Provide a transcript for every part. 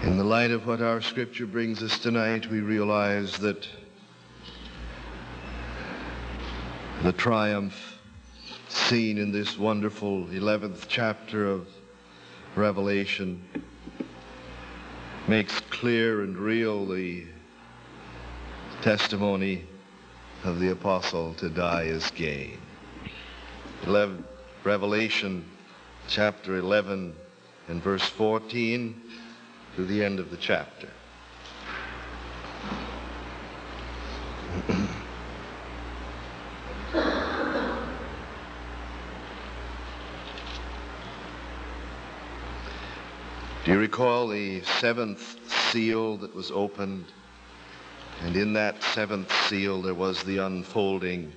In the light of what our scripture brings us tonight, we realize that the triumph seen in this wonderful 11th chapter of Revelation makes clear and real the testimony of the apostle, to die is gain. Revelation chapter 11 and verse 14 to the end of the chapter. Do you recall the seventh seal that was opened? And in that seventh seal there was the unfolding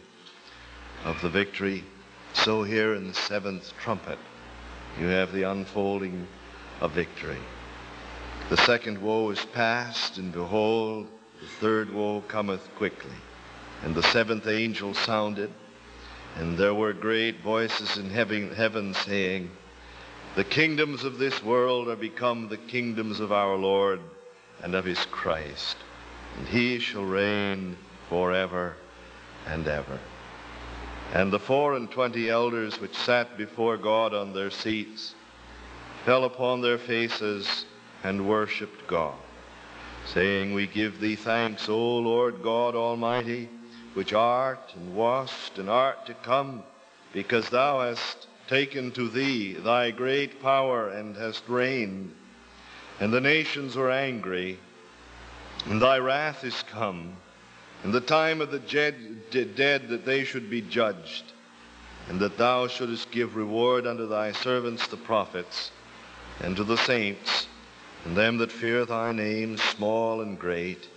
of the victory. So here in the seventh trumpet you have the unfolding of victory. The second woe is past, and behold, the third woe cometh quickly. And the seventh angel sounded, and there were great voices in heaven saying, the kingdoms of this world are become the kingdoms of our Lord and of his Christ, and he shall reign forever and ever. And the 24 elders which sat before God on their seats fell upon their faces and worshipped God, saying, we give thee thanks, O Lord God Almighty, which art and wast and art to come, because thou hast taken to thee thy great power and hast reigned. And the nations were angry, and thy wrath is come, and the time of the dead that they should be judged, and that thou shouldest give reward unto thy servants the prophets, and to the saints, and them that fear thy name, small and great,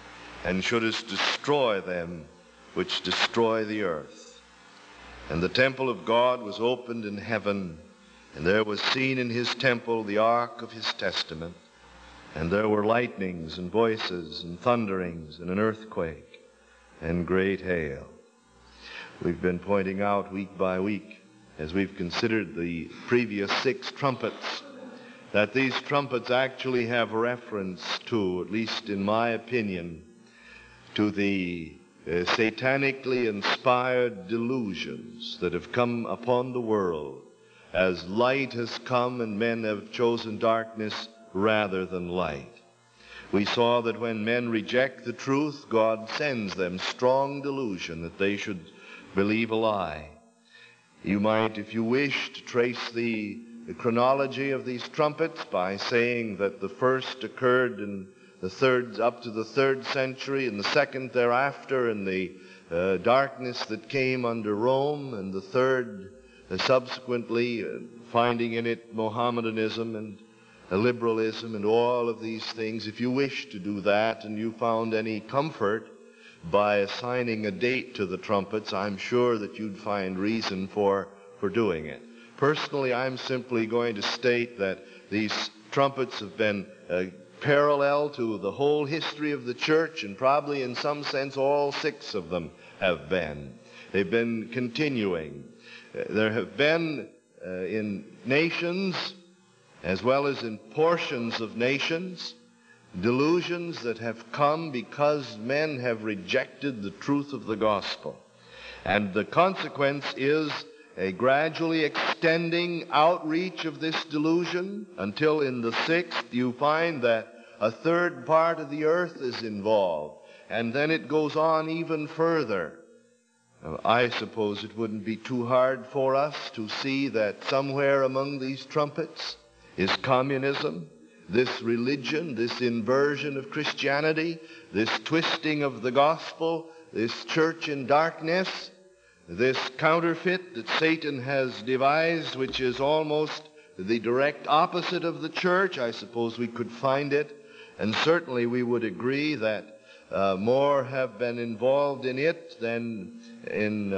and shouldest destroy them which destroy the earth. And the temple of God was opened in heaven, and there was seen in his temple the ark of his testament, and there were lightnings and voices and thunderings and an earthquake and great hail. We've been pointing out week by week, as we've considered the previous 6 trumpets, that these trumpets actually have reference to, at least in my opinion, to the satanically inspired delusions that have come upon the world as light has come and men have chosen darkness rather than light. We saw that when men reject the truth, God sends them strong delusion that they should believe a lie. You might, if you wish, to trace the chronology of these trumpets by saying that the first occurred in the third, up to the 3rd century, and the second thereafter in the darkness that came under Rome, and the third subsequently finding in it Mohammedanism and liberalism and all of these things. If you wish to do that and you found any comfort by assigning a date to the trumpets, I'm sure that you'd find reason for doing it. Personally, I'm simply going to state that these trumpets have been parallel to the whole history of the church, and probably in some sense all 6 of them have been. They've been continuing. There have been in nations, as well as in portions of nations, delusions that have come because men have rejected the truth of the gospel. And the consequence is a gradually extending outreach of this delusion until in the 6th you find that a third part of the earth is involved. And then it goes on even further. I suppose it wouldn't be too hard for us to see that somewhere among these trumpets is communism, this religion, this inversion of Christianity, this twisting of the gospel, this church in darkness, this counterfeit that Satan has devised, which is almost the direct opposite of the church. I suppose we could find it, and certainly we would agree that more have been involved in it than in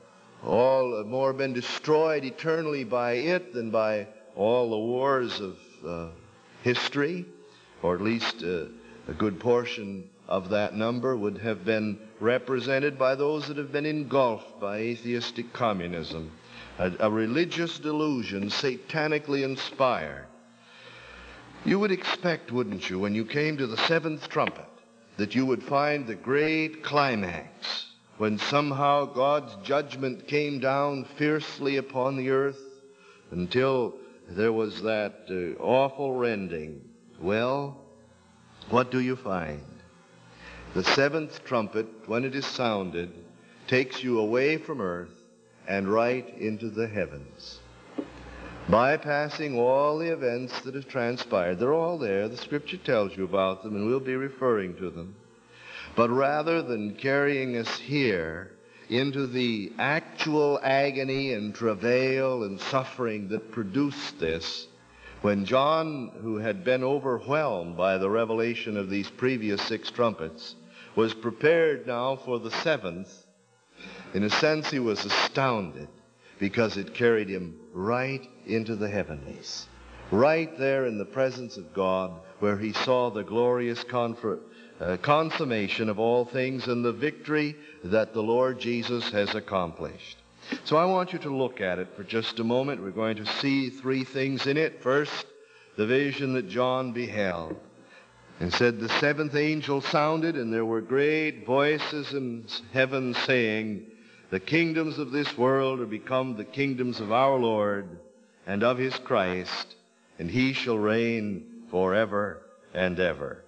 more have been destroyed eternally by it than by all the wars of history, or at least a good portion of that number would have been represented by those that have been engulfed by atheistic communism, a religious delusion satanically inspired. You would expect, wouldn't you, when you came to the seventh trumpet, that you would find the great climax, when somehow God's judgment came down fiercely upon the earth until there was that awful rending. Well, what do you find? The seventh trumpet, when it is sounded, takes you away from earth and right into the heavens, bypassing all the events that have transpired. They're all there. The Scripture tells you about them, and we'll be referring to them. But rather than carrying us here into the actual agony and travail and suffering that produced this, when John, who had been overwhelmed by the revelation of these previous six trumpets, was prepared now for the seventh, in a sense he was astounded, because it carried him right into the heavenlies, right there in the presence of God, where he saw the glorious consummation of all things and the victory that the Lord Jesus has accomplished. So I want you to look at it for just a moment. We're going to see three things in it. First, the vision that John beheld. And said, the seventh angel sounded, and there were great voices in heaven saying, the kingdoms of this world are become the kingdoms of our Lord and of his Christ, and he shall reign forever and ever.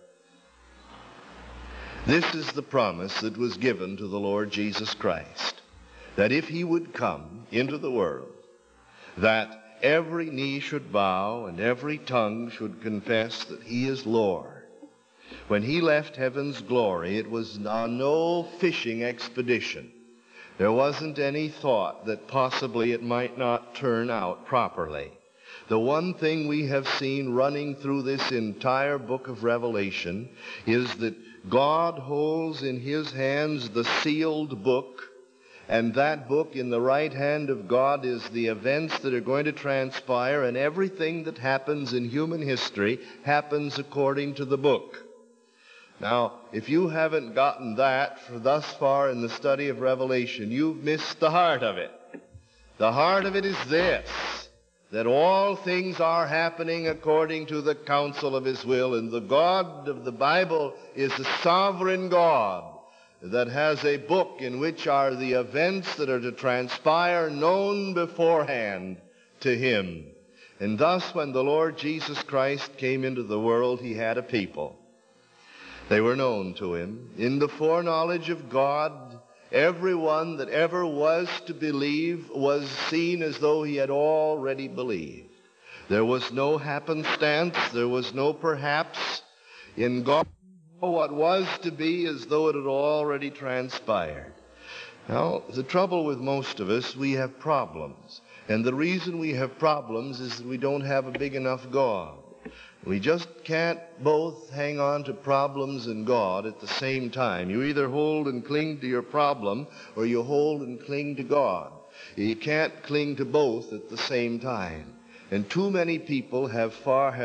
This is the promise that was given to the Lord Jesus Christ, that if he would come into the world, that every knee should bow and every tongue should confess that he is Lord. When he left heaven's glory, it was on no fishing expedition. There wasn't any thought that possibly it might not turn out properly. The one thing we have seen running through this entire book of Revelation is that God holds in his hands the sealed book, and that book in the right hand of God is the events that are going to transpire, and everything that happens in human history happens according to the book. Now, if you haven't gotten that for thus far in the study of Revelation, you've missed the heart of it. The heart of it is this, that all things are happening according to the counsel of his will, and the God of the Bible is a sovereign God that has a book in which are the events that are to transpire known beforehand to him. And thus, when the Lord Jesus Christ came into the world, he had a people. They were known to him. In the foreknowledge of God, everyone that ever was to believe was seen as though he had already believed. There was no happenstance. There was no perhaps. In God, what was to be as though it had already transpired. Now, the trouble with most of us, we have problems. And the reason we have problems is that we don't have a big enough God. We just can't both hang on to problems and God at the same time. You either hold and cling to your problem, or you hold and cling to God. You can't cling to both at the same time. And too many people have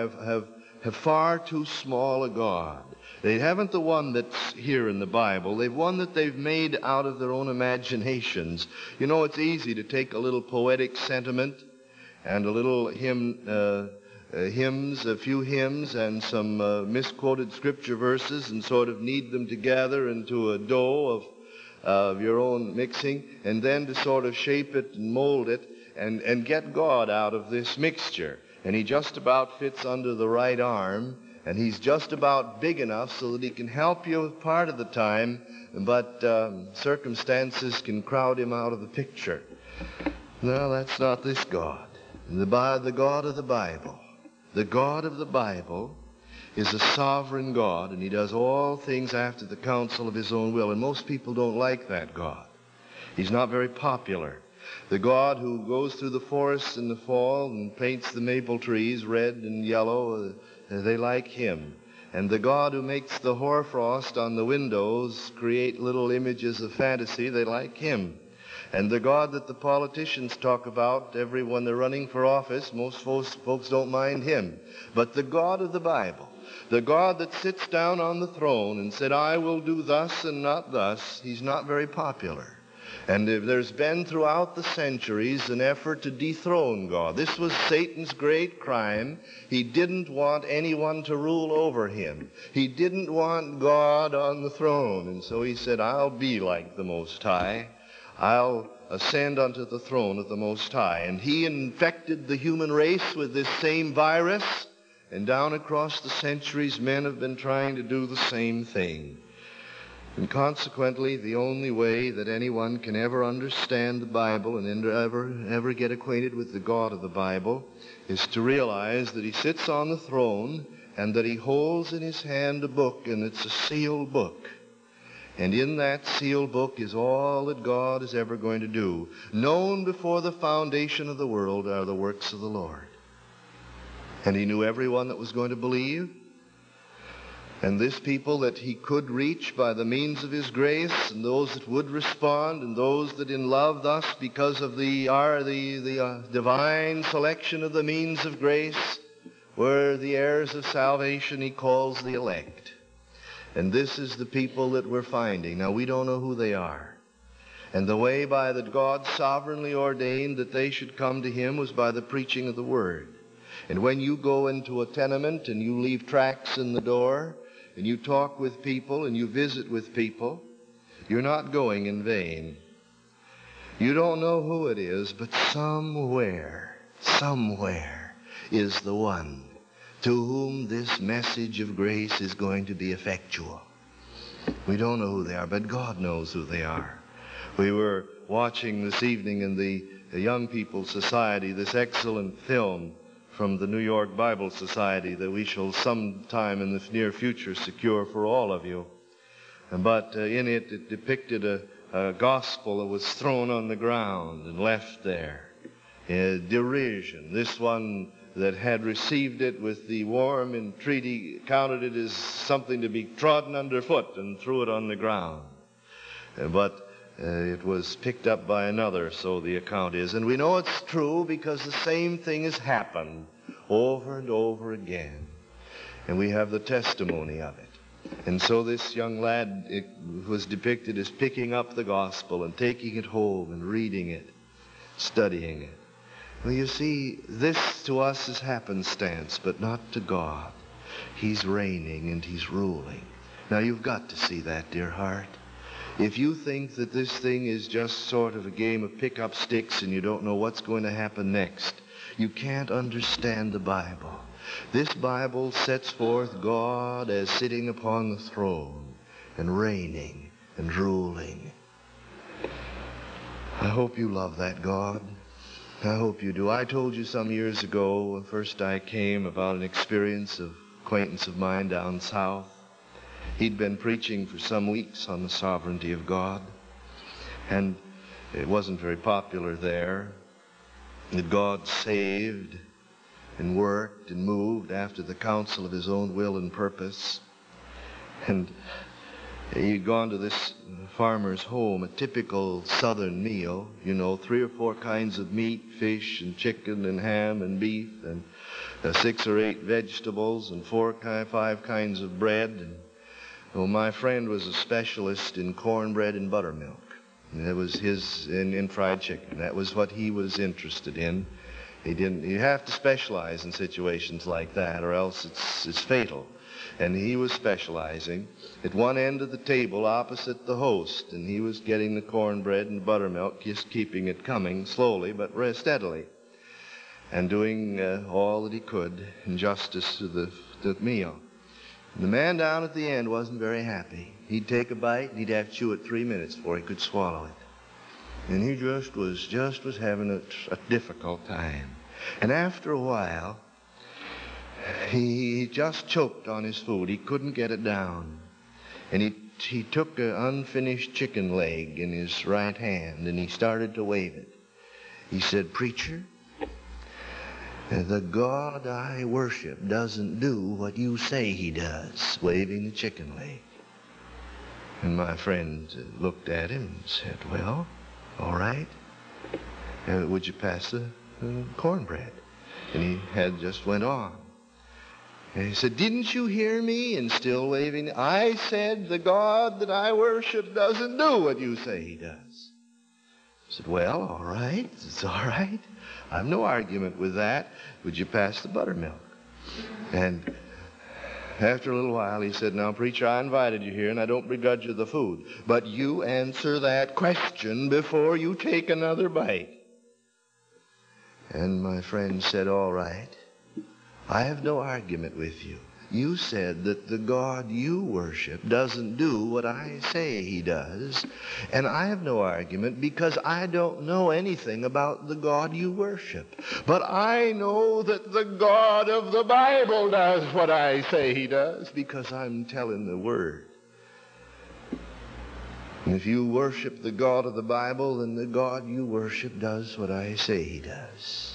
far too small a God. They haven't the one that's here in the Bible. They've one that they've made out of their own imaginations. You know, it's easy to take a little poetic sentiment and a little a few hymns and some misquoted scripture verses and sort of knead them together into a dough of your own mixing, and then to sort of shape it and mold it and get God out of this mixture. And he just about fits under the right arm, and he's just about big enough so that he can help you part of the time, but circumstances can crowd him out of the picture. No, that's not this God. The God of the Bible. The God of the Bible is a sovereign God, and he does all things after the counsel of his own will. And most people don't like that God. He's not very popular. The God who goes through the forests in the fall and paints the maple trees red and yellow, they like him. And the God who makes the hoarfrost on the windows create little images of fantasy, they like him. And the God that the politicians talk about when they're running for office, most folks don't mind him. But the God of the Bible, the God that sits down on the throne and said, I will do thus and not thus, he's not very popular. And there's been throughout the centuries an effort to dethrone God. This was Satan's great crime. He didn't want anyone to rule over him. He didn't want God on the throne. And so he said, I'll be like the Most High. I'll ascend unto the throne of the Most High. And he infected the human race with this same virus. And down across the centuries, men have been trying to do the same thing. And consequently, the only way that anyone can ever understand the Bible and ever get acquainted with the God of the Bible is to realize that he sits on the throne and that he holds in his hand a book, and it's a sealed book. And in that sealed book is all that God is ever going to do. Known before the foundation of the world are the works of the Lord. And he knew everyone that was going to believe. And this people that he could reach by the means of his grace, and those that would respond, and those that in love thus, because of the divine selection of the means of grace, were the heirs of salvation he calls the elect. And this is the people that we're finding. Now, we don't know who they are. And the way by that God sovereignly ordained that they should come to him was by the preaching of the Word. And when you go into a tenement and you leave tracts in the door, and you talk with people and you visit with people, you're not going in vain. You don't know who it is, but somewhere is the one to whom this message of grace is going to be effectual. We don't know who they are, but God knows who they are. We were watching this evening in the Young People's Society this excellent film from the New York Bible Society that we shall sometime in the near future secure for all of you. But in it depicted a gospel that was thrown on the ground and left there. Derision. This one that had received it with the warm entreaty counted it as something to be trodden underfoot and threw it on the ground. But it was picked up by another, so the account is. And we know it's true because the same thing has happened over and over again. And we have the testimony of it. And so this young lad was depicted as picking up the gospel and taking it home and reading it, studying it. Well, you see, this to us is happenstance, but not to God. He's reigning and he's ruling. Now, you've got to see that, dear heart. If you think that this thing is just sort of a game of pick-up sticks and you don't know what's going to happen next, you can't understand the Bible. This Bible sets forth God as sitting upon the throne and reigning and ruling. I hope you love that God. I hope you do. I told you some years ago, when first I came, about an acquaintance of mine down south. He'd been preaching for some weeks on the sovereignty of God, and it wasn't very popular there. That God saved and worked and moved after the counsel of his own will and purpose. And he'd gone to this farmer's home, a typical southern meal, 3 or 4 kinds of meat, fish and chicken and ham and beef, and 6 or 8 vegetables and 5 kinds of bread. And my friend was a specialist in cornbread and buttermilk. And that was his in fried chicken. That was what he was interested in. You have to specialize in situations like that, or else it's fatal. And he was specializing at one end of the table opposite the host, and he was getting the cornbread and buttermilk, just keeping it coming slowly but steadily, and doing all that he could in justice to the meal. The man down at the end wasn't very happy. He'd take a bite, and he'd have to chew it 3 minutes before he could swallow it. And he just was having a difficult time. And after a while, he just choked on his food. He couldn't get it down. And he took an unfinished chicken leg in his right hand, and he started to wave it. He said, "Preacher, the God I worship doesn't do what you say he does," waving the chicken leg. And my friend looked at him and said, "Well, all right. Would you pass the cornbread?" And he just went on. And he said, "Didn't you hear me?" And still waving. "I said the God that I worship doesn't do what you say he does." I said, well, all right. It's all right. I've no argument with that. Would you pass the buttermilk? And after a little while, he said, now, preacher, I invited you here, and I don't begrudge you the food. But you answer that question before you take another bite. And my friend said, all right. I have no argument with you. You said that the God you worship doesn't do what I say he does. And I have no argument because I don't know anything about the God you worship. But I know that the God of the Bible does what I say he does because I'm telling the Word. And if you worship the God of the Bible, then the God you worship does what I say he does.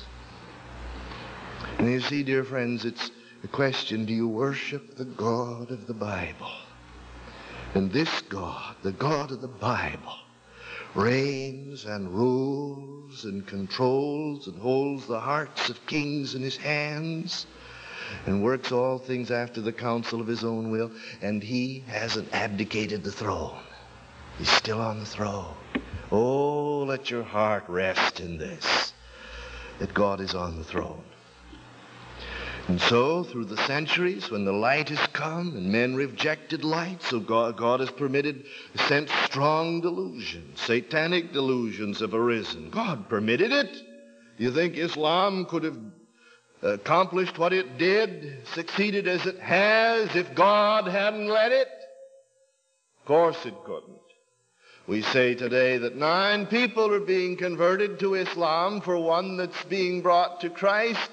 And you see, dear friends, it's the question, do you worship the God of the Bible? And this God, the God of the Bible, reigns and rules and controls and holds the hearts of kings in his hands and works all things after the counsel of his own will. And he hasn't abdicated the throne. He's still on the throne. Oh, let your heart rest in this, that God is on the throne. And so, through the centuries, when the light has come and men rejected light, so God has sent strong delusions. Satanic delusions have arisen. God permitted it. You think Islam could have accomplished what it did, succeeded as it has, if God hadn't let it? Of course it couldn't. We say today that 9 people are being converted to Islam for one that's being brought to Christ.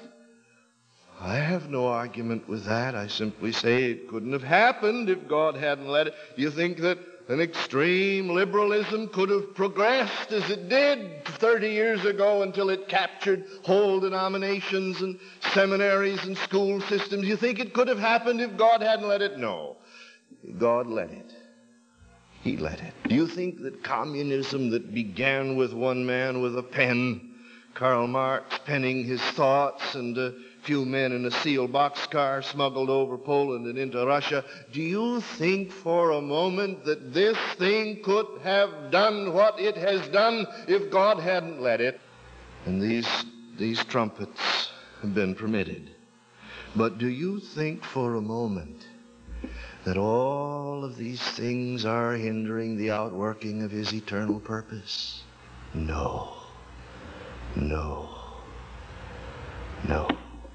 I have no argument with that. I simply say it couldn't have happened if God hadn't let it. You think that an extreme liberalism could have progressed as it did 30 years ago until it captured whole denominations and seminaries and school systems? You think it could have happened if God hadn't let it? No. God let it. He let it. Do you think that communism that began with one man with a pen, Karl Marx penning his thoughts, and a few men in a sealed boxcar smuggled over Poland and into Russia, do you think for a moment that this thing could have done what it has done if God hadn't let it? And these trumpets have been permitted. But do you think for a moment that all of these things are hindering the outworking of his eternal purpose? No. No. No.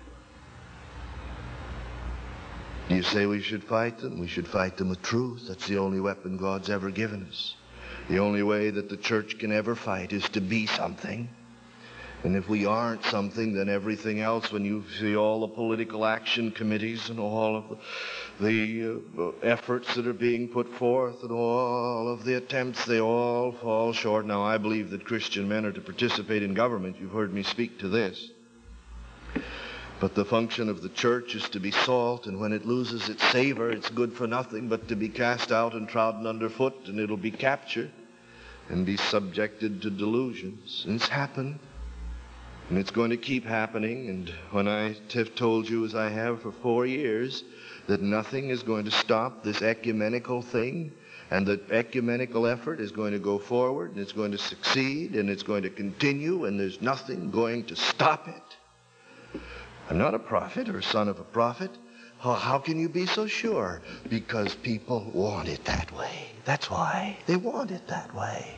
Do you say we should fight them? We should fight them with truth. That's the only weapon God's ever given us. The only way that the church can ever fight is to be something. And if we aren't something, then everything else, when you see all the political action committees and all of the efforts that are being put forth and all of the attempts, they all fall short. Now, I believe that Christian men are to participate in government. You've heard me speak to this. But the function of the church is to be salt, and when it loses its savor, it's good for nothing but to be cast out and trodden underfoot, and it'll be captured and be subjected to delusions. And it's happened. And it's going to keep happening. And when I have told you, as I have for 4 years, that nothing is going to stop this ecumenical thing, and the ecumenical effort is going to go forward, and it's going to succeed, and it's going to continue, and there's nothing going to stop it. I'm not a prophet or son of a prophet. How can you be so sure? Because people want it that way. That's why. They want it that way.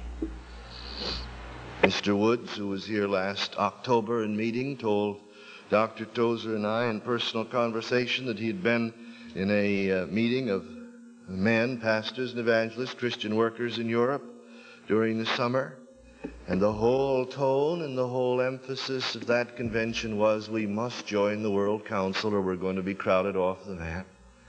Mr. Woods, who was here last October in meeting, told Dr. Tozer and I in personal conversation that he had been in a meeting of men, pastors and evangelists, Christian workers in Europe during the summer. And the whole tone and the whole emphasis of that convention was, we must join the World Council or we're going to be crowded off the map.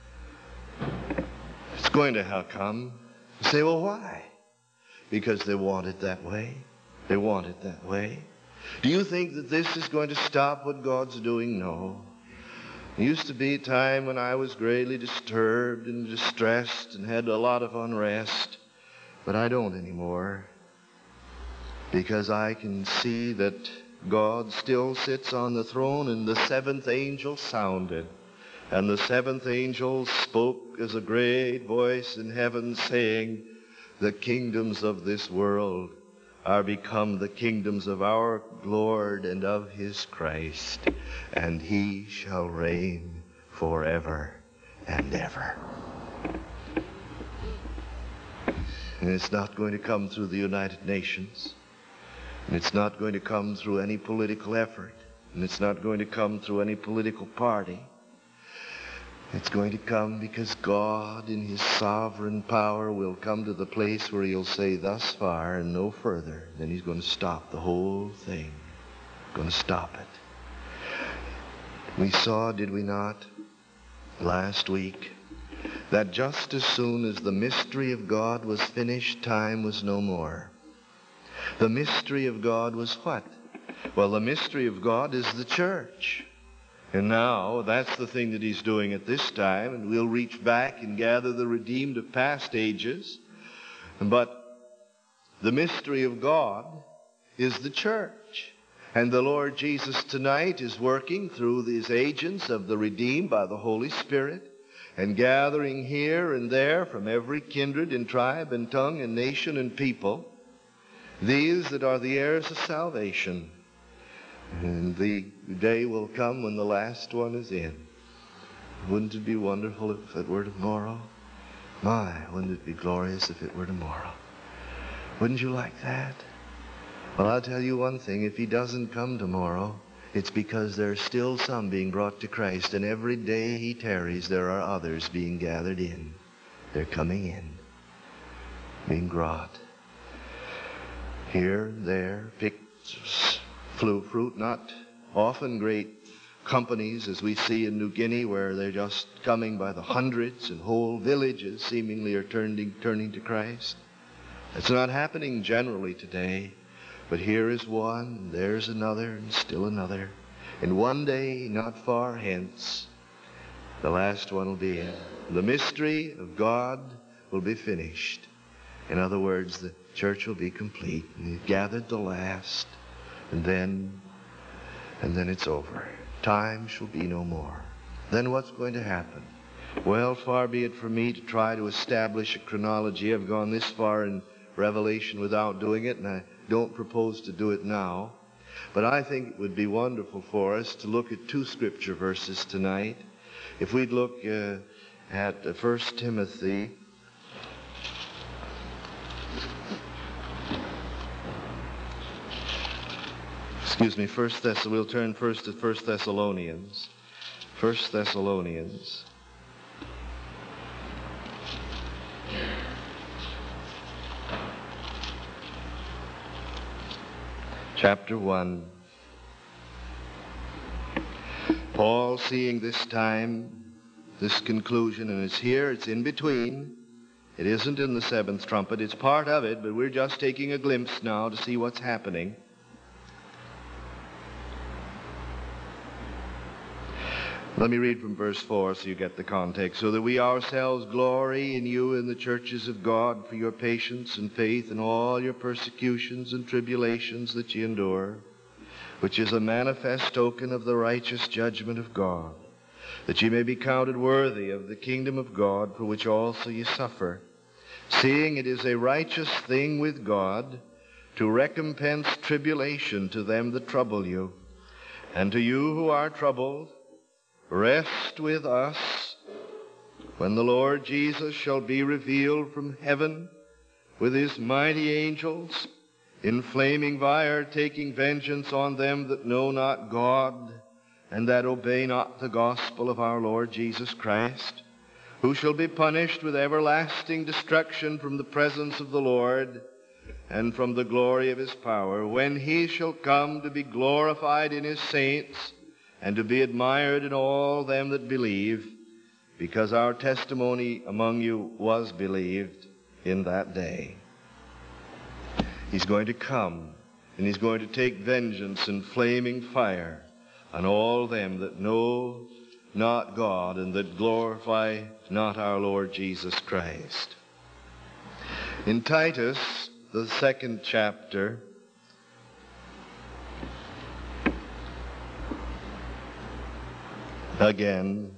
It's going to come. You say, well, why? Because they want it that way. They want it that way. Do you think that this is going to stop what God's doing? No. There used to be a time when I was greatly disturbed and distressed and had a lot of unrest, but I don't anymore. Because I can see that God still sits on the throne, and the 7th angel sounded. And the 7th angel spoke as a great voice in heaven, saying, the kingdoms of this world are become the kingdoms of our Lord and of his Christ, and he shall reign forever and ever. And it's not going to come through the United Nations, and it's not going to come through any political effort, and it's not going to come through any political party. It's going to come because God in his sovereign power will come to the place where he'll say thus far and no further. Then he's going to stop the whole thing. Going to stop it. We saw, did we not, last week, that just as soon as the mystery of God was finished, time was no more. The mystery of God was what? Well, the mystery of God is the church. And now, that's the thing that he's doing at this time, and we'll reach back and gather the redeemed of past ages. But the mystery of God is the church. And the Lord Jesus tonight is working through these agents of the redeemed by the Holy Spirit, and gathering here and there from every kindred and tribe and tongue and nation and people, these that are the heirs of salvation. And the day will come when the last one is in. Wouldn't it be wonderful if it were tomorrow? My, wouldn't it be glorious if it were tomorrow? Wouldn't you like that? Well, I'll tell you one thing. If he doesn't come tomorrow, it's because there's still some being brought to Christ. And every day he tarries, there are others being gathered in. They're coming in, being brought. Here, there, picked fruit, not often great companies as we see in New Guinea, where they're just coming by the hundreds, and whole villages seemingly are turning to Christ. It's not happening generally today, but here is one, and there's another, and still another. And one day, not far hence, the last one will be in. The mystery of God will be finished. In other words, the church will be complete, and he's gathered the last. And then it's over. Time shall be no more. Then what's going to happen? Well, far be it from me to try to establish a chronology. I've gone this far in Revelation without doing it, and I don't propose to do it now. But I think it would be wonderful for us to look at two scripture verses tonight. If we'd look at 1 Timothy. We'll turn first to 1 Thessalonians. 1 Thessalonians. Chapter 1. Paul, seeing this time, this conclusion, and it's here, it's in between. It isn't in the seventh trumpet. It's part of it, but we're just taking a glimpse now to see what's happening. Let me read from verse 4 so you get the context. So that we ourselves glory in you in the churches of God for your patience and faith in all your persecutions and tribulations that ye endure, which is a manifest token of the righteous judgment of God, that ye may be counted worthy of the kingdom of God, for which also ye suffer, seeing it is a righteous thing with God to recompense tribulation to them that trouble you, and to you who are troubled, rest with us when the Lord Jesus shall be revealed from heaven with his mighty angels in flaming fire, taking vengeance on them that know not God and that obey not the gospel of our Lord Jesus Christ, who shall be punished with everlasting destruction from the presence of the Lord and from the glory of his power, when he shall come to be glorified in his saints and to be admired in all them that believe, because our testimony among you was believed in that day. He's going to come, and he's going to take vengeance in flaming fire on all them that know not God and that glorify not our Lord Jesus Christ. In Titus, the 2nd chapter, again,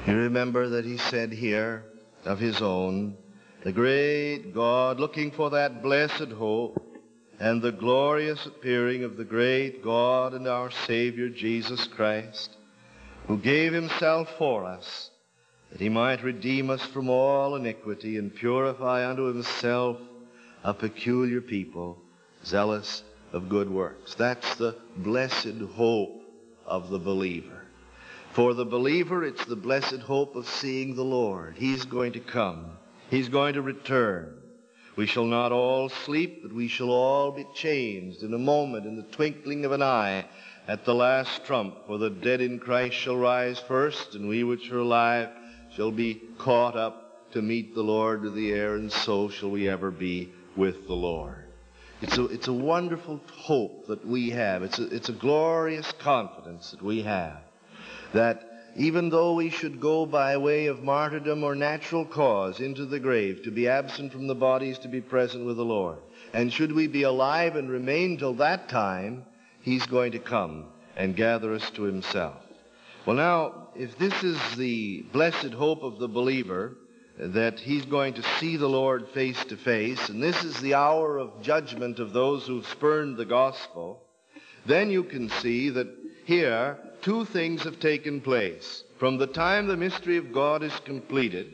You remember that he said here of his own, the great God, looking for that blessed hope and the glorious appearing of the great God and our Savior Jesus Christ, who gave himself for us, that he might redeem us from all iniquity and purify unto himself a peculiar people, zealous of good works. That's the blessed hope of the believer. For the believer, it's the blessed hope of seeing the Lord. He's going to come. He's going to return. We shall not all sleep, but we shall all be changed in a moment, in the twinkling of an eye, at the last trump. For the dead in Christ shall rise first, and we which are alive shall be caught up to meet the Lord with the air, and so shall we ever be with the Lord. It's a wonderful hope that we have. It's a glorious confidence that we have, that even though we should go by way of martyrdom or natural cause into the grave, to be absent from the bodies, to be present with the Lord, and should we be alive and remain till that time, he's going to come and gather us to himself. Well, now, if this is the blessed hope of the believer, that he's going to see the Lord face to face, and this is the hour of judgment of those who've spurned the gospel, then you can see that here two things have taken place. From the time the mystery of God is completed,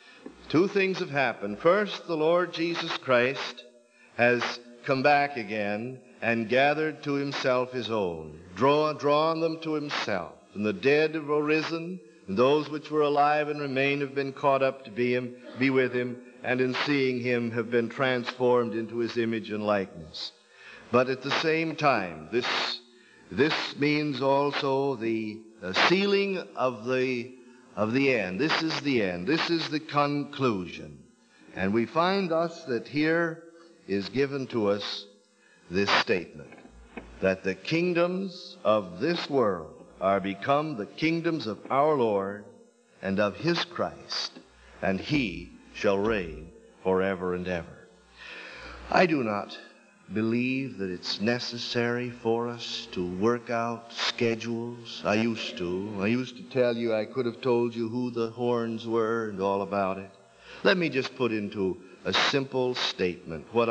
two things have happened. First, the Lord Jesus Christ has come back again and gathered to himself his own, drawn them to himself. And the dead have arisen, and those which were alive and remain have been caught up to be with him, and in seeing him have been transformed into his image and likeness. But at the same time, this means also the sealing of the end. This is the end. This is the conclusion. And we find thus that here is given to us this statement, that the kingdoms of this world are become the kingdoms of our Lord and of his Christ, and he shall reign forever and ever. I do not believe that it's necessary for us to work out schedules. I used to tell you, I could have told you who the horns were and all about it. Let me just put into a simple statement what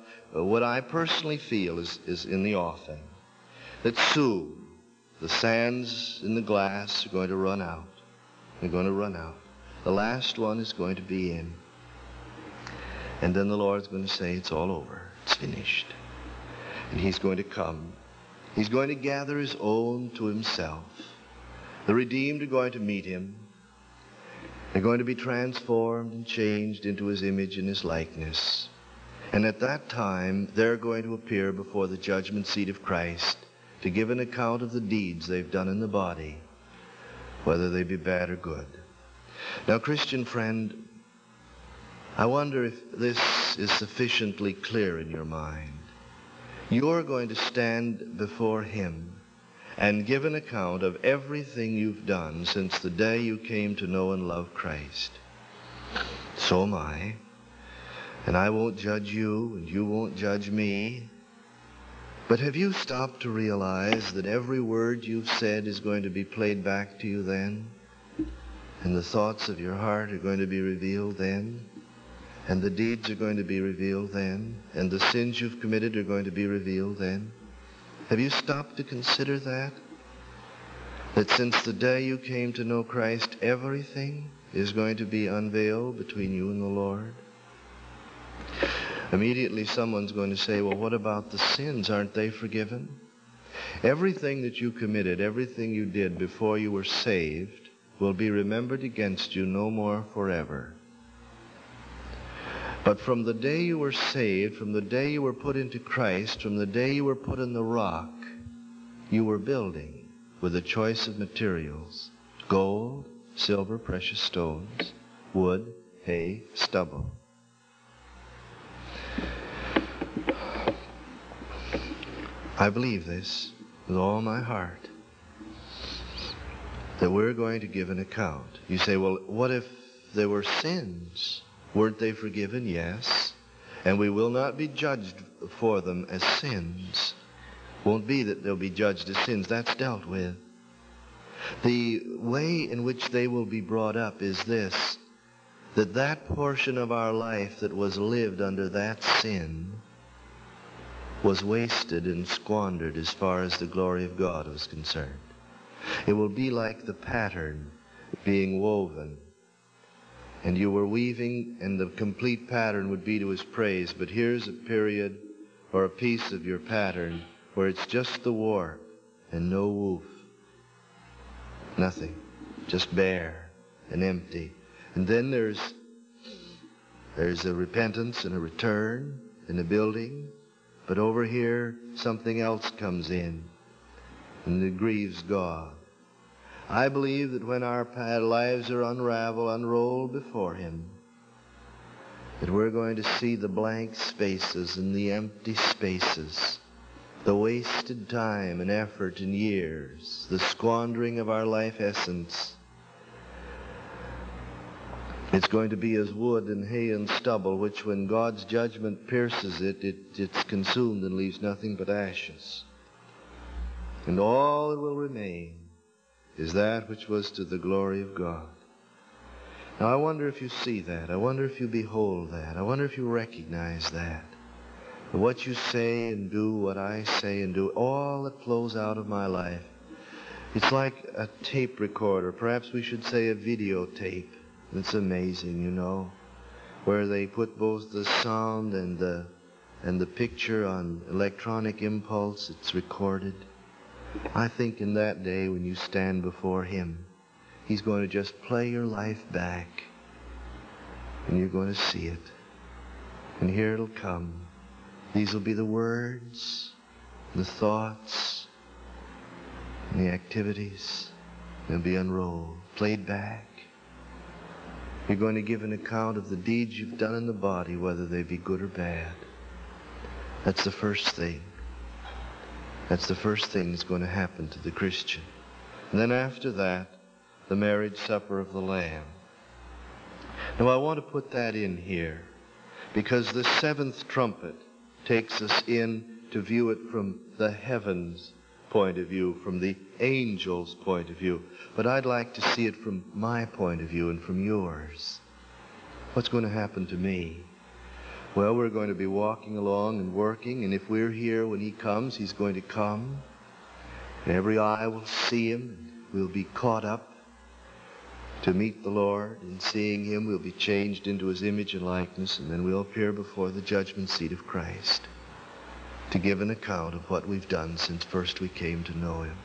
I personally feel is in the offing, that soon the sands in the glass are going to run out. They're going to run out. The last one is going to be in. And then the Lord's going to say, it's all over. It's finished. And he's going to come. He's going to gather his own to himself. The redeemed are going to meet him. They're going to be transformed and changed into his image and his likeness. And at that time, they're going to appear before the judgment seat of Christ to give an account of the deeds they've done in the body, whether they be bad or good. Now, Christian friend, I wonder if this is sufficiently clear in your mind. You're going to stand before him and give an account of everything you've done since the day you came to know and love Christ. So am I. And I won't judge you, and you won't judge me. But have you stopped to realize that every word you've said is going to be played back to you then? And the thoughts of your heart are going to be revealed then? And the deeds are going to be revealed then? And the sins you've committed are going to be revealed then? Have you stopped to consider that? That since the day you came to know Christ, everything is going to be unveiled between you and the Lord? Immediately someone's going to say, well, what about the sins? Aren't they forgiven? Everything that you committed, everything you did before you were saved will be remembered against you no more forever. But from the day you were saved, from the day you were put into Christ, from the day you were put in the rock, you were building with a choice of materials: gold, silver, precious stones, wood, hay, stubble. I believe this with all my heart, that we're going to give an account. You say, well, what if there were sins? Weren't they forgiven? Yes. And we will not be judged for them as sins. Won't be that they'll be judged as sins. That's dealt with. The way in which they will be brought up is this, that that portion of our life that was lived under that sin was wasted and squandered as far as the glory of God was concerned. It will be like the pattern being woven, and you were weaving, and the complete pattern would be to His praise. But here's a period or a piece of your pattern where it's just the warp and no woof. Nothing. Just bare and empty. And then there's a repentance and a return and a building. But over here, something else comes in, and it grieves God. I believe that when our lives are unrolled before Him, that we're going to see the blank spaces and the empty spaces, the wasted time and effort and years, the squandering of our life essence. It's going to be as wood and hay and stubble, which when God's judgment pierces it, it's consumed and leaves nothing but ashes. And all that will remain is that which was to the glory of God. Now I wonder if you see that. I wonder if you behold that. I wonder if you recognize that. What you say and do, what I say and do, all that flows out of my life, it's like a tape recorder. Perhaps we should say a videotape. It's amazing, you know, where they put both the sound and the picture on electronic impulse. It's recorded. I think in that day when you stand before Him, He's going to just play your life back, and you're going to see it. And here it'll come. These will be the words, the thoughts, and the activities. They'll be unrolled, played back. You're going to give an account of the deeds you've done in the body, whether they be good or bad. That's the first thing. That's the first thing that's going to happen to the Christian. And then after that, the marriage supper of the Lamb. Now I want to put that in here, because the seventh trumpet takes us in to view it from the heavens point of view, from the angel's point of view. But I'd like to see it from my point of view and from yours. What's going to happen to me? Well, we're going to be walking along and working, and if we're here when He comes, He's going to come, and every eye will see Him, and we'll be caught up to meet the Lord, and seeing Him, we'll be changed into His image and likeness, and then we'll appear before the judgment seat of Christ to give an account of what we've done since first we came to know Him.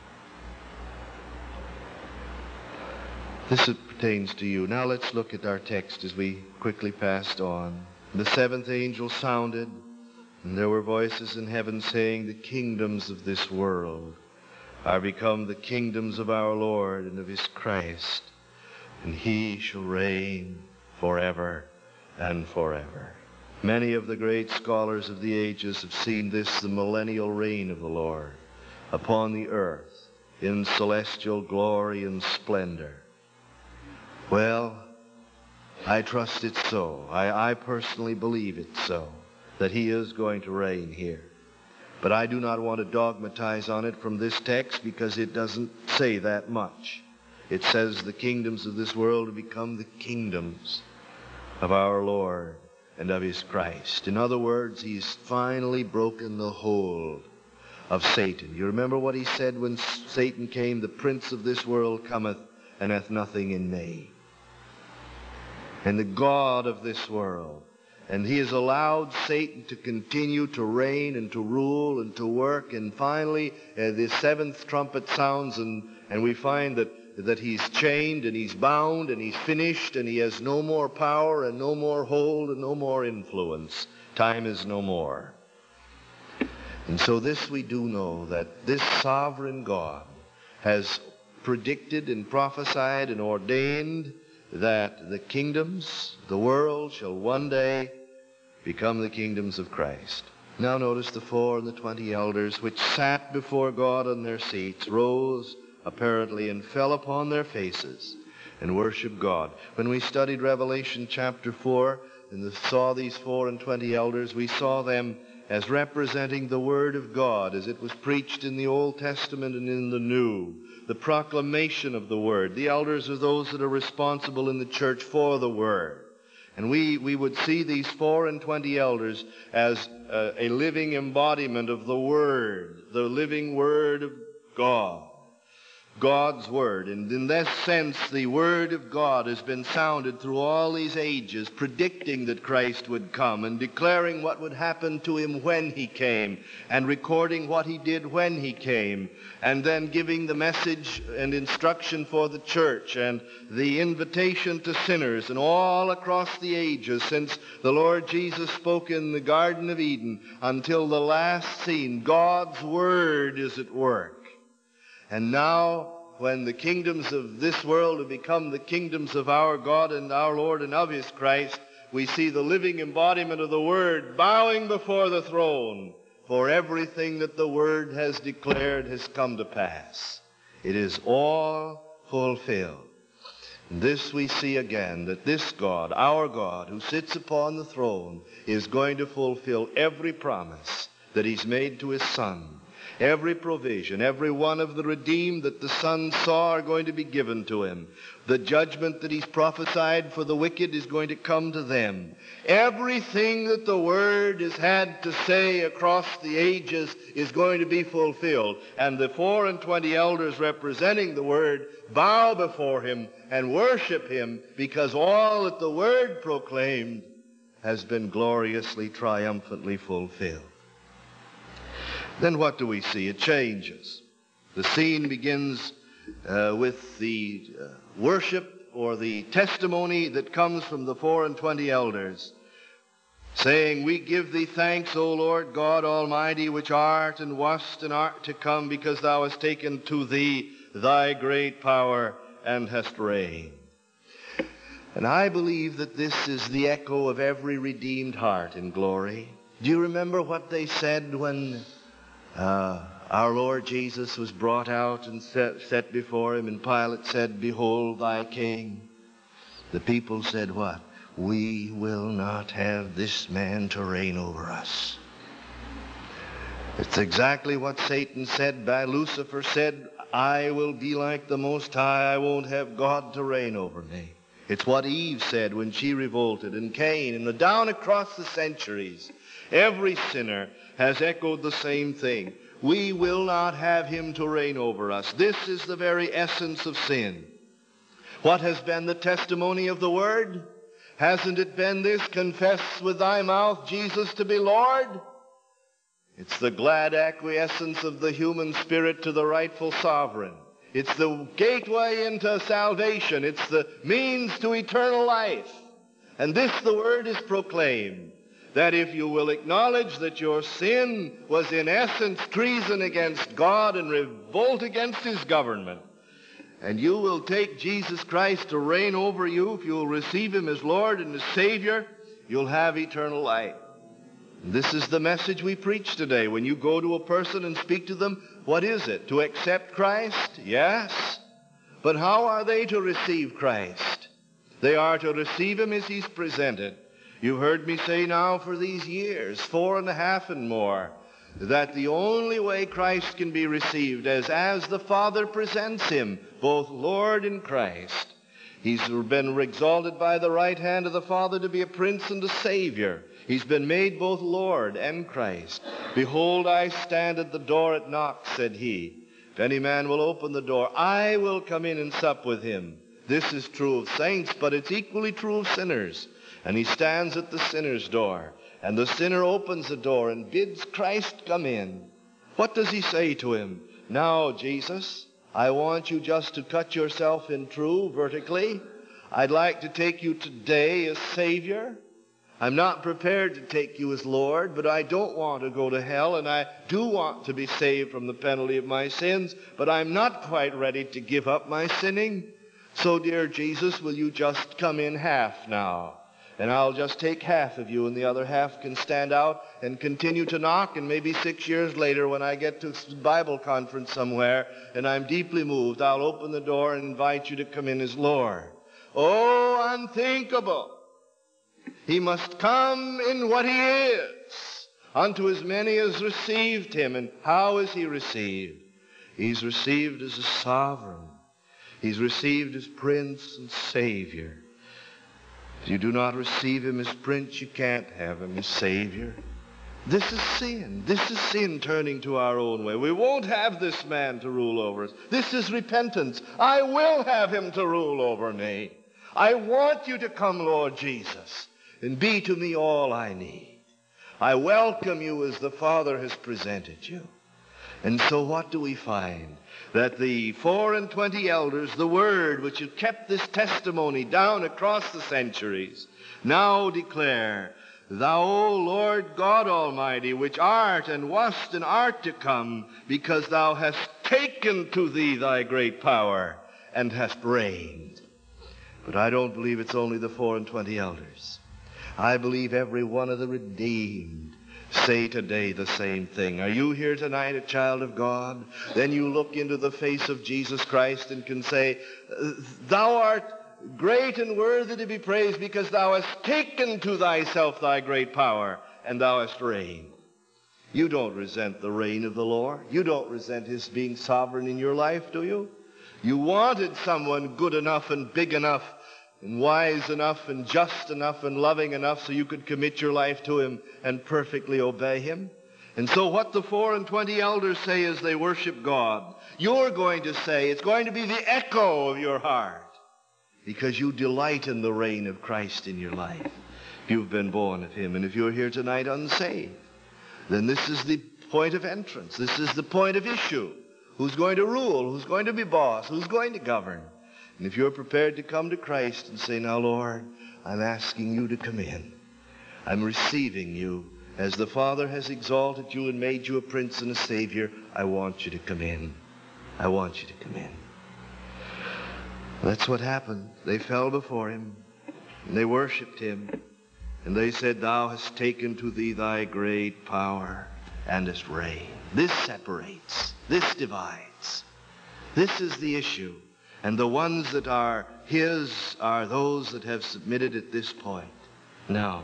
This pertains to you. Now let's look at our text as we quickly passed on. The seventh angel sounded, and there were voices in heaven saying, "The kingdoms of this world are become the kingdoms of our Lord and of His Christ, and He shall reign forever and forever." Many of the great scholars of the ages have seen this, the millennial reign of the Lord upon the earth in celestial glory and splendor. Well, I trust it's so. I personally believe it's so, that He is going to reign here. But I do not want to dogmatize on it from this text, because it doesn't say that much. It says the kingdoms of this world have become the kingdoms of our Lord and of His Christ. In other words, He's finally broken the hold of Satan. You remember what He said when Satan came? "The prince of this world cometh, and hath nothing in me." And the God of this world. And He has allowed Satan to continue to reign and to rule and to work. And finally, the seventh trumpet sounds, and we find that He's chained and He's bound and He's finished, and He has no more power and no more hold and no more influence. Time is no more. And so this we do know, that this sovereign God has predicted and prophesied and ordained that the kingdoms, the world, shall one day become the kingdoms of Christ. Now notice the 4 and the 20 elders which sat before God on their seats rose apparently and fell upon their faces and worshiped God. When we studied Revelation chapter 4, and saw these 24 elders, we saw them as representing the Word of God as it was preached in the Old Testament and in the New, the proclamation of the Word. The elders are those that are responsible in the church for the Word. And we would see these 24 elders as a living embodiment of the Word, the living Word of God. God's Word. And in this sense, the Word of God has been sounded through all these ages, predicting that Christ would come and declaring what would happen to him when he came and recording what he did when he came and then giving the message and instruction for the church and the invitation to sinners. And all across the ages since the Lord Jesus spoke in the Garden of Eden until the last scene, God's Word is at work. And now, when the kingdoms of this world have become the kingdoms of our God and our Lord and of his Christ, we see the living embodiment of the Word bowing before the throne, for everything that the Word has declared has come to pass. It is all fulfilled. And this we see again, that this God, our God, who sits upon the throne, is going to fulfill every promise that he's made to his Son. Every provision, every one of the redeemed that the Son saw are going to be given to him. The judgment that he's prophesied for the wicked is going to come to them. Everything that the Word has had to say across the ages is going to be fulfilled. And the 24 elders representing the Word bow before him and worship him, because all that the Word proclaimed has been gloriously, triumphantly fulfilled. Then what do we see? It changes. The scene begins with the worship or the testimony that comes from the 24 elders, saying, "We give thee thanks, O Lord God Almighty, which art and wast and art to come, because thou hast taken to thee thy great power and hast reigned." And I believe that this is the echo of every redeemed heart in glory. Do you remember what they said when our Lord Jesus was brought out and set before him, and Pilate said, "Behold thy king"? The people said what? "We will not have this man to reign over us." It's exactly what Satan said. Lucifer said, "I will be like the Most High. I won't have God to reign over me." It's what Eve said when she revolted, and Cain, and down across the centuries, every sinner has echoed the same thing. We will not have him to reign over us. This is the very essence of sin. What has been the testimony of the Word? Hasn't it been this? Confess with thy mouth Jesus to be Lord. It's the glad acquiescence of the human spirit to the rightful sovereign. It's the gateway into salvation. It's the means to eternal life. And this the Word is proclaimed, that if you will acknowledge that your sin was in essence treason against God and revolt against his government, and you will take Jesus Christ to reign over you, if you will receive him as Lord and as Savior, you'll have eternal life. And this is the message we preach today. When you go to a person and speak to them, what is it? To accept Christ? Yes. But how are they to receive Christ? They are to receive him as he's presented. You've heard me say now for these years, 4.5 and more, that the only way Christ can be received is as the Father presents him, both Lord and Christ. He's been exalted by the right hand of the Father to be a Prince and a Savior. He's been made both Lord and Christ. "Behold, I stand at the door and knock," said he. "If any man will open the door, I will come in and sup with him." This is true of saints, but it's equally true of sinners. And he stands at the sinner's door, and the sinner opens the door and bids Christ come in. What does he say to him? "Now, Jesus, I want you just to cut yourself in two vertically. I'd like to take you today as Savior. I'm not prepared to take you as Lord, but I don't want to go to hell, and I do want to be saved from the penalty of my sins, but I'm not quite ready to give up my sinning. So, dear Jesus, will you just come in half now? And I'll just take half of you, and the other half can stand out and continue to knock, and maybe 6 years later when I get to a Bible conference somewhere and I'm deeply moved, I'll open the door and invite you to come in as Lord." Oh, unthinkable. He must come in what he is, unto as many as received him. And how is he received? He's received as a sovereign. He's received as Prince and Savior. If you do not receive him as Prince, you can't have him as Savior. This is sin. This is sin turning to our own way. We won't have this man to rule over us. This is repentance. I will have him to rule over me. I want you to come, Lord Jesus, and be to me all I need. I welcome you as the Father has presented you. And so what do we find? That the 24 elders, the Word which have kept this testimony down across the centuries, now declare, Thou, O Lord God Almighty, which art and wast and art to come, because thou hast taken to thee thy great power and hast reigned. But I don't believe it's only the 24 elders. I believe every one of the redeemed say today the same thing. Are you here tonight a child of God? Then you look into the face of Jesus Christ and can say, Thou art great and worthy to be praised, because thou hast taken to thyself thy great power, and thou hast reigned. You don't resent the reign of the Lord. You don't resent his being sovereign in your life, do you? You wanted someone good enough and big enough and wise enough and just enough and loving enough so you could commit your life to him and perfectly obey him. And so what the 24 elders say as they worship God, you're going to say, it's going to be the echo of your heart, because you delight in the reign of Christ in your life. You've been born of him. And if you're here tonight unsaved, then this is the point of entrance. This is the point of issue. Who's going to rule? Who's going to be boss? Who's going to govern? And if you're prepared to come to Christ and say, Now, Lord, I'm asking you to come in. I'm receiving you. As the Father has exalted you and made you a Prince and a Savior, I want you to come in. I want you to come in. That's what happened. They fell before him, and they worshipped him, and they said, Thou hast taken to thee thy great power and hast reigned. This separates. This divides. This is the issue. And the ones that are his are those that have submitted at this point. Now,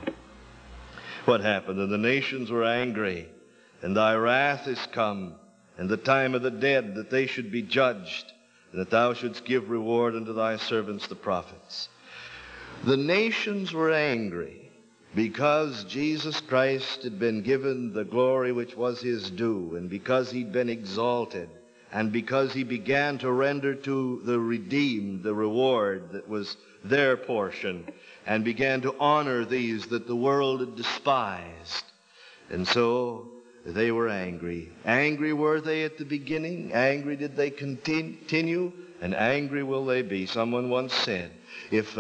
what happened? And the nations were angry, and thy wrath is come, and the time of the dead, that they should be judged, and that thou shouldst give reward unto thy servants the prophets. The nations were angry because Jesus Christ had been given the glory which was his due, and because he'd been exalted, and because he began to render to the redeemed the reward that was their portion, and began to honor these that the world had despised. And so they were angry. Angry were they at the beginning. Angry did they continue, and angry will they be. Someone once said, if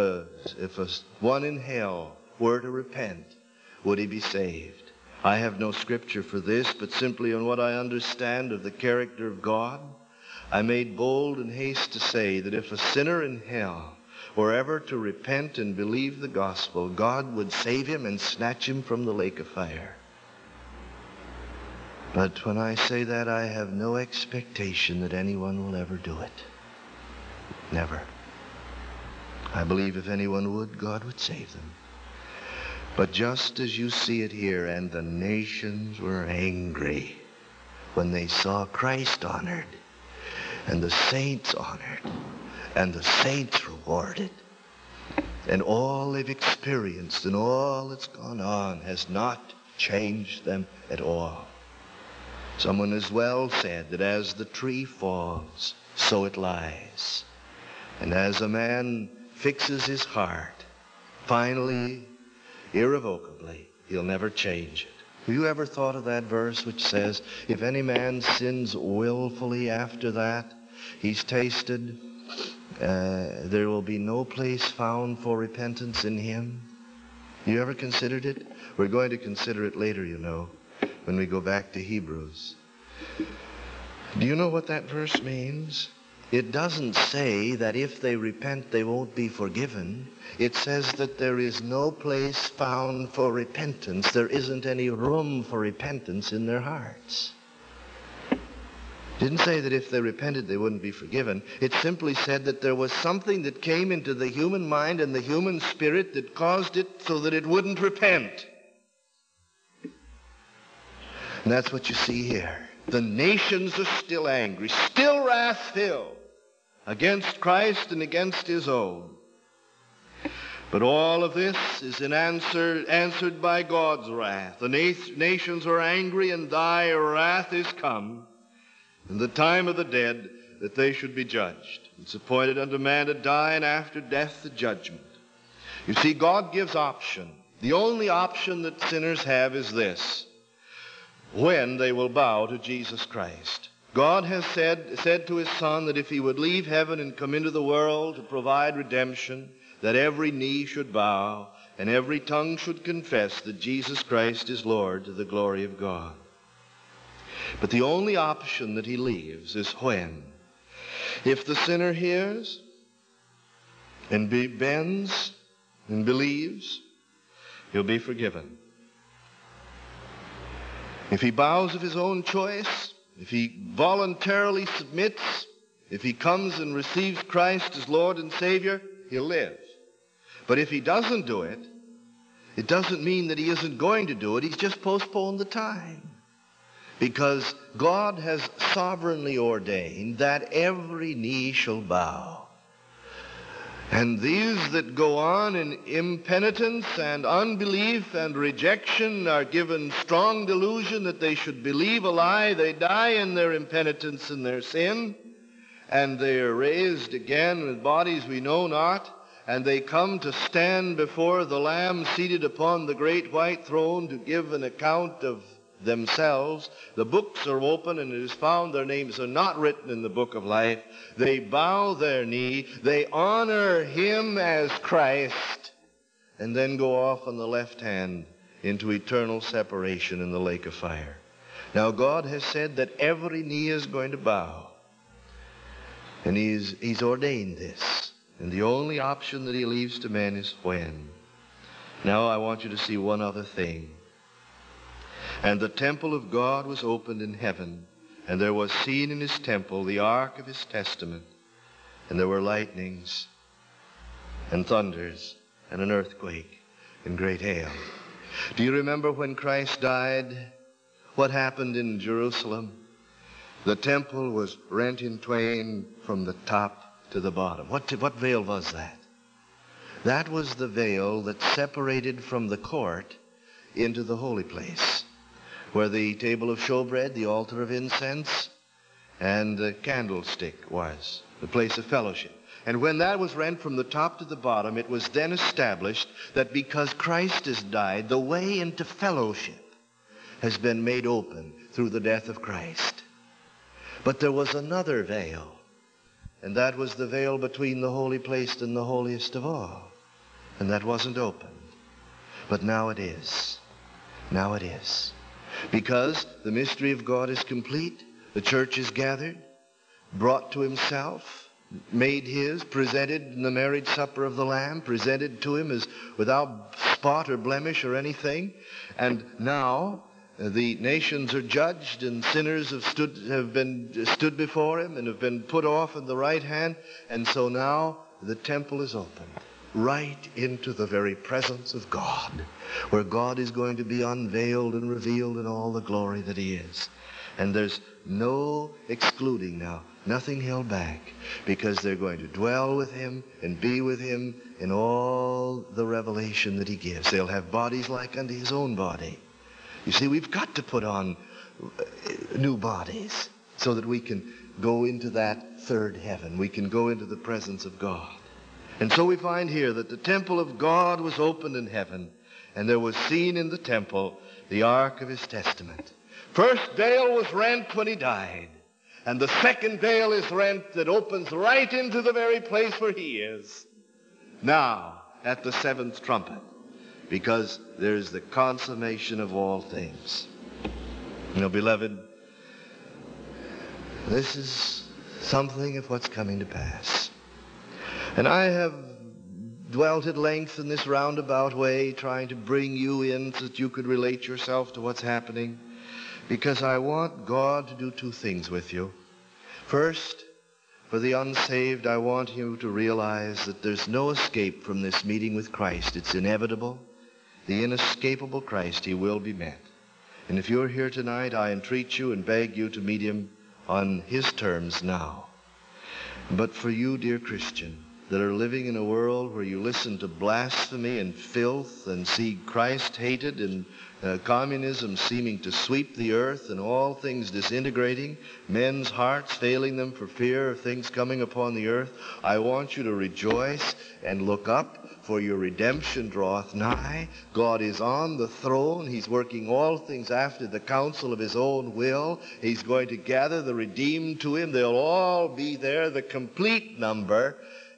one in hell were to repent, would he be saved? I have no scripture for this, but simply on what I understand of the character of God, I made bold and haste to say that if a sinner in hell were ever to repent and believe the gospel, God would save him and snatch him from the lake of fire. But when I say that, I have no expectation that anyone will ever do it. Never. I believe if anyone would, God would save them. But just as you see it here, and the nations were angry when they saw Christ honored, and the saints honored, and the saints rewarded, and all they've experienced and all that's gone on has not changed them at all. Someone has well said that as the tree falls, so it lies. And as a man fixes his heart, finally, irrevocably, he'll never change it. Have you ever thought of that verse which says, if any man sins willfully after that, he's tasted, there will be no place found for repentance in him? You ever considered it? We're going to consider it later, you know, when we go back to Hebrews. Do you know what that verse means? It doesn't say that if they repent, they won't be forgiven. It says that there is no place found for repentance. There isn't any room for repentance in their hearts. It didn't say that if they repented they wouldn't be forgiven. It simply said that there was something that came into the human mind and the human spirit that caused it so that it wouldn't repent. And that's what you see here. The nations are still angry, still wrath-filled against Christ and against his own. But all of this is answered by God's wrath. The nations are angry, and thy wrath is come, and the time of the dead, that they should be judged. It's appointed unto man to die, and after death the judgment. You see, God gives option. The only option that sinners have is this: when they will bow to Jesus Christ. God has said to his Son that if he would leave heaven and come into the world to provide redemption, that every knee should bow and every tongue should confess that Jesus Christ is Lord, to the glory of God. But the only option that he leaves is when. If the sinner hears and bends and believes, he'll be forgiven. If he bows of his own choice, if he voluntarily submits, if he comes and receives Christ as Lord and Savior, he'll live. But if he doesn't do it, it doesn't mean that he isn't going to do it. He's just postponed the time. Because God has sovereignly ordained that every knee shall bow. And these that go on in impenitence and unbelief and rejection are given strong delusion that they should believe a lie. They die in their impenitence and their sin, and they are raised again with bodies we know not, and they come to stand before the Lamb seated upon the great white throne to give an account of themselves. The books are open, and it is found their names are not written in the book of life. They bow their knee, they honor him as Christ, and then go off on the left hand into eternal separation in the lake of fire. Now God has said that every knee is going to bow, and he's ordained this, and the only option that he leaves to men is when. Now I want you to see one other thing. And the temple of God was opened in heaven, and there was seen in his temple the ark of his testament, and there were lightnings and thunders and an earthquake and great hail. Do you remember when Christ died, what happened in Jerusalem? The temple was rent in twain from the top to the bottom. What veil was that? That was the veil that separated from the court into the holy place, where the table of showbread, the altar of incense, and the candlestick was, the place of fellowship. And when that was rent from the top to the bottom, it was then established that because Christ has died, the way into fellowship has been made open through the death of Christ. But there was another veil, and that was the veil between the holy place and the holiest of all. And that wasn't opened. But now it is. Now it is. Because the mystery of God is complete, the church is gathered, brought to himself, made his, presented in the marriage supper of the Lamb, presented to him as without spot or blemish or anything. And now the nations are judged, and sinners have stood before him and have been put off in the right hand. And so now the temple is opened right into the very presence of God, where God is going to be unveiled and revealed in all the glory that he is. And there's no excluding now, nothing held back, because they're going to dwell with him and be with him in all the revelation that he gives. They'll have bodies like unto his own body. You see, we've got to put on new bodies so that we can go into that third heaven. We can go into the presence of God. And so we find here that the temple of God was opened in heaven, and there was seen in the temple the ark of his testament. First veil was rent when he died, and the second veil is rent that opens right into the very place where he is now at the seventh trumpet, because there's the consummation of all things. You know, beloved, this is something of what's coming to pass. And I have dwelt at length in this roundabout way, trying to bring you in so that you could relate yourself to what's happening, because I want God to do two things with you. First, for the unsaved, I want you to realize that there's no escape from this meeting with Christ. It's inevitable. The inescapable Christ, he will be met. And if you're here tonight, I entreat you and beg you to meet him on his terms now. But for you, dear Christian, that are living in a world where you listen to blasphemy and filth and see Christ hated and communism seeming to sweep the earth and all things disintegrating, men's hearts failing them for fear of things coming upon the earth, I want you to rejoice and look up, for your redemption draweth nigh. God is on the throne. He's working all things after the counsel of his own will. He's going to gather the redeemed to him. They'll all be there, the complete number.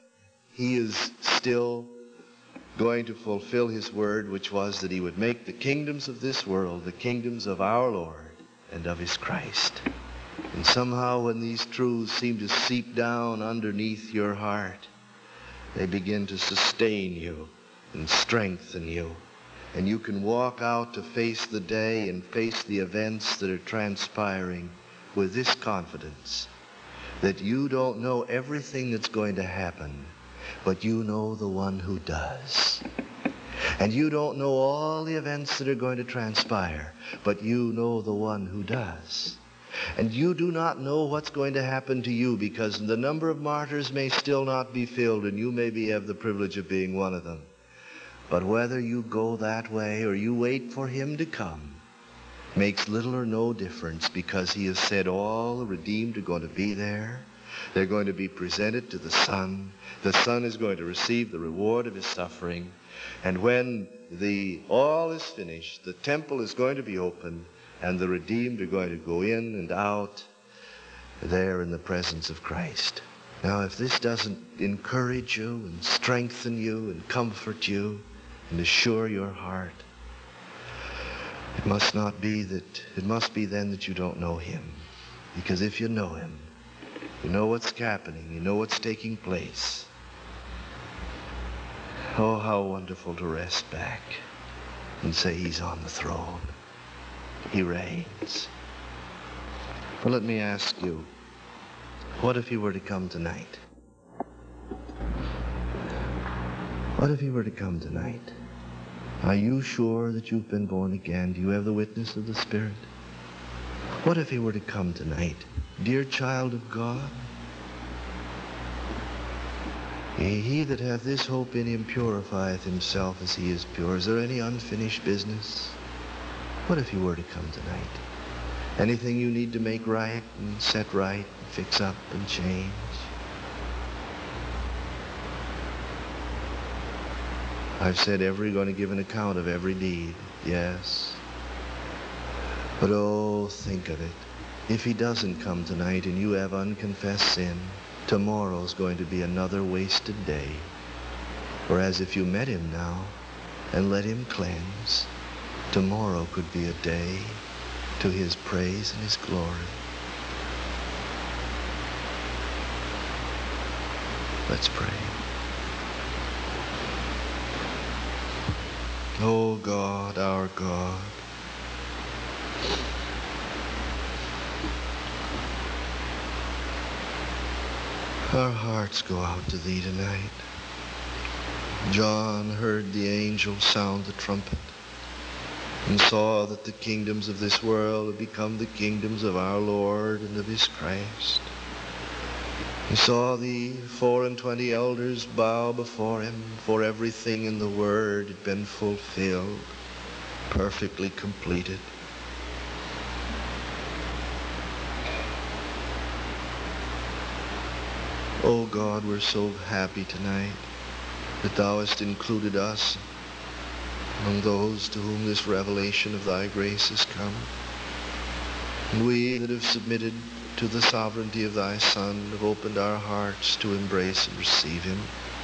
He is still going to fulfill his word, which was that he would make the kingdoms of this world the kingdoms of our Lord and of his Christ. And somehow when these truths seem to seep down underneath your heart, they begin to sustain you and strengthen you. And you can walk out to face the day and face the events that are transpiring with this confidence, that you don't know everything that's going to happen, but you know the one who does. And you don't know all the events that are going to transpire, but you know the one who does. And you do not know what's going to happen to you, because the number of martyrs may still not be filled, and you maybe have the privilege of being one of them. But whether you go that way or you wait for him to come makes little or no difference, because he has said all the redeemed are going to be there. They're going to be presented to the Son. The Son is going to receive the reward of his suffering. And when all is finished, the temple is going to be opened, and the redeemed are going to go in and out there in the presence of Christ. Now, if this doesn't encourage you and strengthen you and comfort you and assure your heart, it must be then that you don't know him. Because if you know him, you know what's happening, you know what's taking place. Oh, how wonderful to rest back and say he's on the throne. He reigns. Well, let me ask you, what if he were to come tonight? What if he were to come tonight? Are you sure that you've been born again? Do you have the witness of the Spirit? What if he were to come tonight? Dear child of God, he that hath this hope in him purifieth himself as he is pure. Is there any unfinished business? What if he were to come tonight? Anything you need to make right and set right and fix up and change? I've said every going to give an account of every deed, yes. But oh, think of it. If he doesn't come tonight and you have unconfessed sin, tomorrow's going to be another wasted day. Whereas if you met him now and let him cleanse, tomorrow could be a day to his praise and his glory. Let's pray. Oh God, our God, our hearts go out to thee tonight. John heard the angel sound the trumpet and saw that the kingdoms of this world have become the kingdoms of our Lord and of his Christ. He saw the 24 elders bow before him, for everything in the word had been fulfilled, perfectly completed. Oh God, we're so happy tonight that thou hast included us among those to whom this revelation of thy grace has come. And we that have submitted to the sovereignty of thy Son have opened our hearts to embrace and receive him.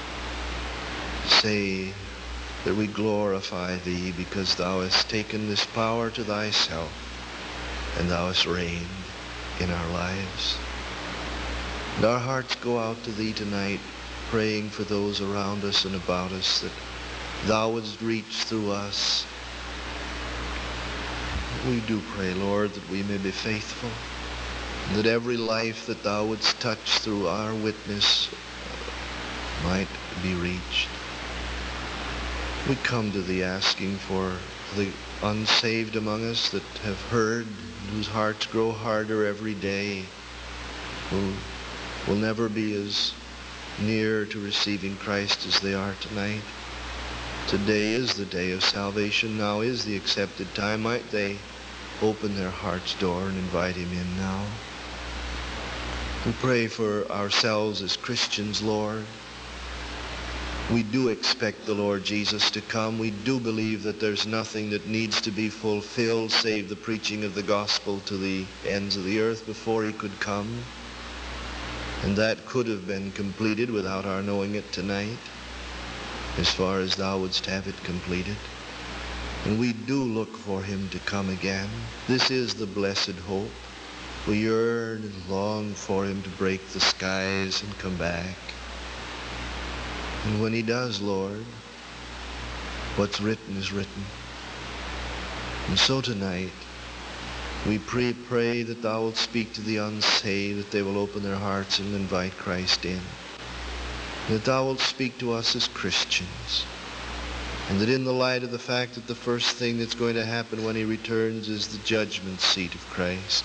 Say that we glorify thee because thou hast taken this power to thyself and thou hast reigned in our lives. And our hearts go out to thee tonight, praying for those around us and about us, that thou wouldst reach through us. We do pray, Lord, that we may be faithful, that every life that thou wouldst touch through our witness might be reached. We come to thee asking for the unsaved among us that have heard, whose hearts grow harder every day, who will never be as near to receiving Christ as they are tonight. Today is the day of salvation. Now is the accepted time. Might they open their heart's door and invite him in now? We pray for ourselves as Christians, Lord. We do expect the Lord Jesus to come. We do believe that there's nothing that needs to be fulfilled save the preaching of the gospel to the ends of the earth before he could come. And that could have been completed without our knowing it tonight, as far as thou wouldst have it completed. And we do look for him to come again. This is the blessed hope. We yearn and long for him to break the skies and come back. And when he does, Lord, what's written is written. And so tonight, we pray that thou wilt speak to the unsaved, that they will open their hearts and invite Christ in. That thou wilt speak to us as Christians. And that in the light of the fact that the first thing that's going to happen when he returns is the judgment seat of Christ,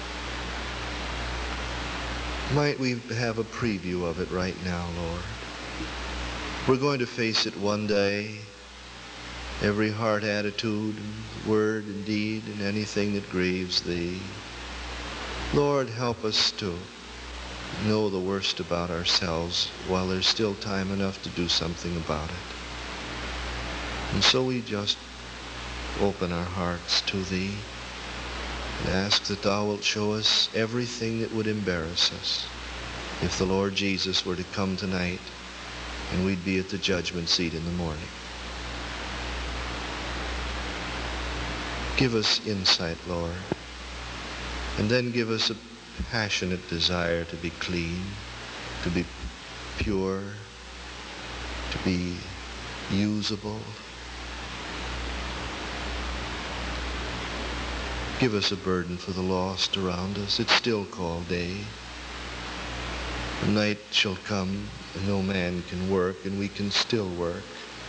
might we have a preview of it right now, Lord. We're going to face it one day. Every heart attitude, and word and deed, and anything that grieves thee. Lord, help us to know the worst about ourselves while there's still time enough to do something about it. And so we just open our hearts to thee and ask that thou wilt show us everything that would embarrass us if the Lord Jesus were to come tonight and we'd be at the judgment seat in the morning. Give us insight, Lord, and then give us a passionate desire to be clean, to be pure, to be usable. Give us a burden for the lost around us. It's still called day. The night shall come and no man can work, and we can still work.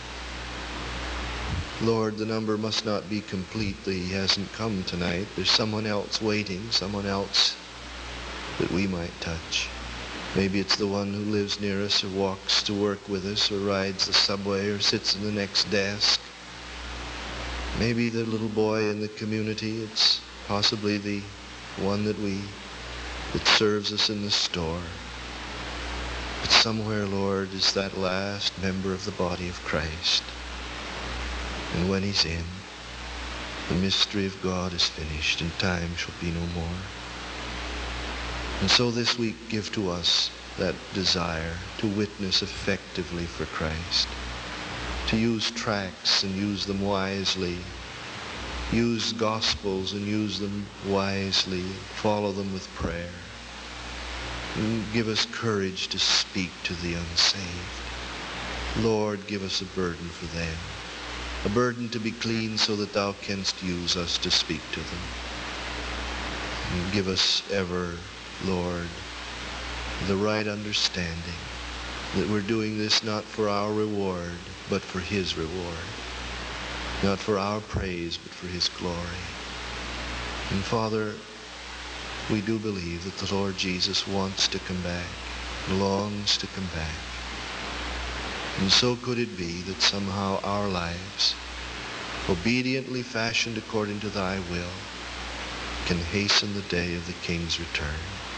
Lord, the number must not be complete that he hasn't come tonight. There's someone else waiting, someone else that we might touch. Maybe it's the one who lives near us or walks to work with us or rides the subway or sits in the next desk. Maybe the little boy in the community. It's possibly the one that serves us in the store. But somewhere, Lord, is that last member of the body of Christ. And when he's in, the mystery of God is finished and time shall be no more. And so this week give to us that desire to witness effectively for Christ, to use tracts and use them wisely, use gospels and use them wisely, follow them with prayer. And give us courage to speak to the unsaved. Lord, give us a burden for them, a burden to be clean so that thou canst use us to speak to them. And give us ever, Lord, the right understanding that we're doing this not for our reward, but for his reward. Not for our praise, but for his glory. And Father, we do believe that the Lord Jesus wants to come back, longs to come back. And so could it be that somehow our lives, obediently fashioned according to thy will, can hasten the day of the King's return.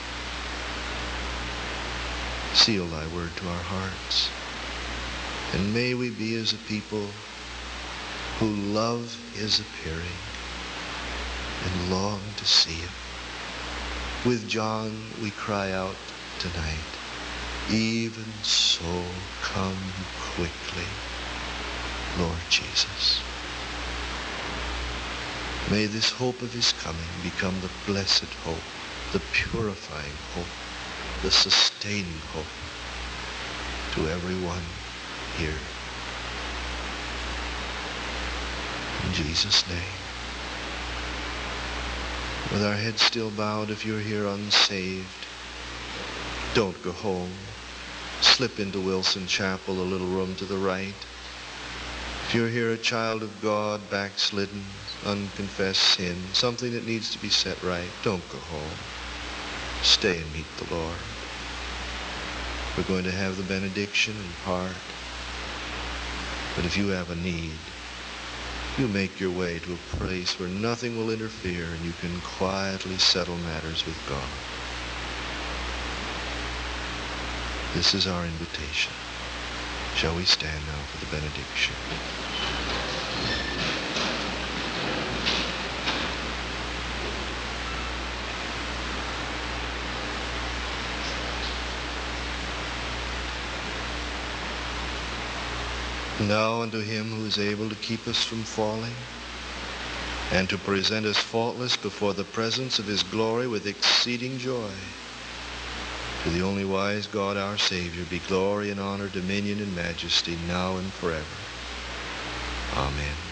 Seal thy word to our hearts. And may we be as a people who love his appearing and long to see him. With John we cry out tonight, even so come quickly, Lord Jesus. May this hope of his coming become the blessed hope, the purifying hope, the sustaining hope to everyone here. In Jesus' name. With our heads still bowed, if you're here unsaved, don't go home. Slip into Wilson Chapel, a little room to the right. If you're here a child of God, backslidden, unconfessed sin, something that needs to be set right, don't go home. Stay and meet the Lord. We're going to have the benediction in part. But if you have a need, you make your way to a place where nothing will interfere and you can quietly settle matters with God. This is our invitation. Shall we stand now for the benediction? Now unto him who is able to keep us from falling and to present us faultless before the presence of his glory with exceeding joy, to the only wise God our Savior be glory and honor, dominion and majesty, now and forever. Amen.